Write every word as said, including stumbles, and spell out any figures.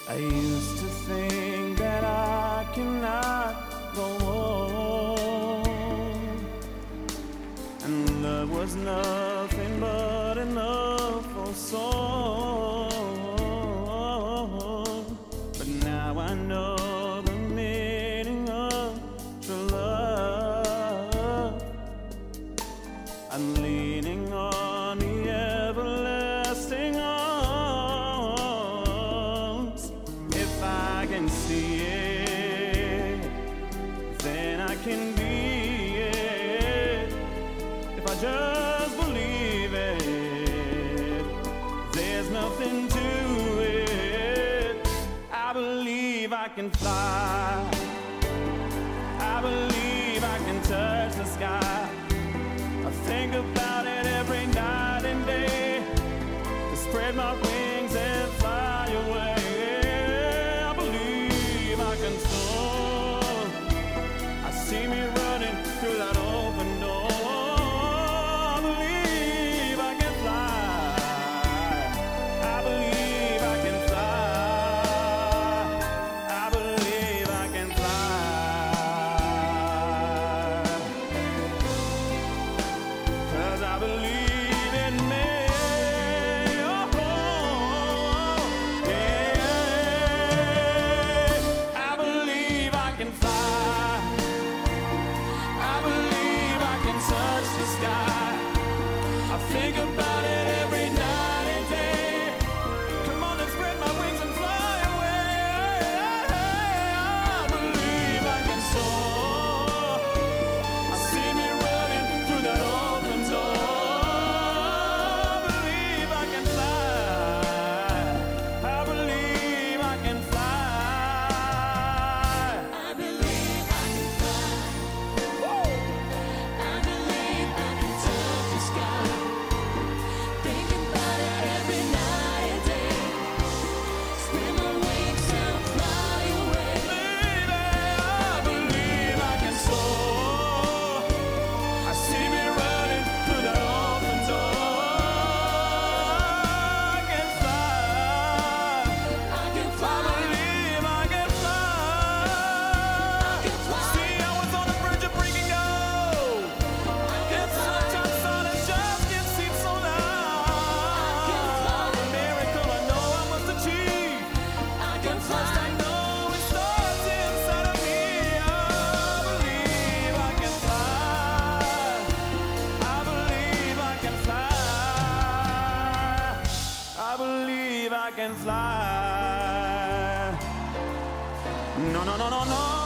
I used to think that I cannot go on, and love was nothing but enough for song. But now I know the meaning of true love. I'm leaning on the everlasting arms. If I can see it, then I can be it. If I just believe it, there's nothing to it. I believe I can fly. I believe I can touch the sky. I think about it every night and day, to spread my wings and fly away. I believe I can soar. I see me running through that open door. I believe I can fly. I believe I can fly. I believe I can fly. 'Cause I believe in me. Oh, yeah. I believe I can fly. I believe I can touch the sky. I think about it every night and day. Come on and spread my wings and fly away. I believe I can soar. I see me running through that open door. I believe I can fly. I believe I can fly. I believe I can fly. Woo! I believe I can touch the sky. Think about it every night and day. Spread my wings and fly away. Baby, I believe I can soar. I see me running through that open door. I can fly. I can I fly. believe I can fly. I can fly. See, I was on the verge of breaking out. It's sometimes sun and just can't seem so loud. A miracle I know I must achieve. I can But first I fly. know it starts inside of me. I believe I can fly. I believe I can fly. I believe I can fly. No, no, no, no, no.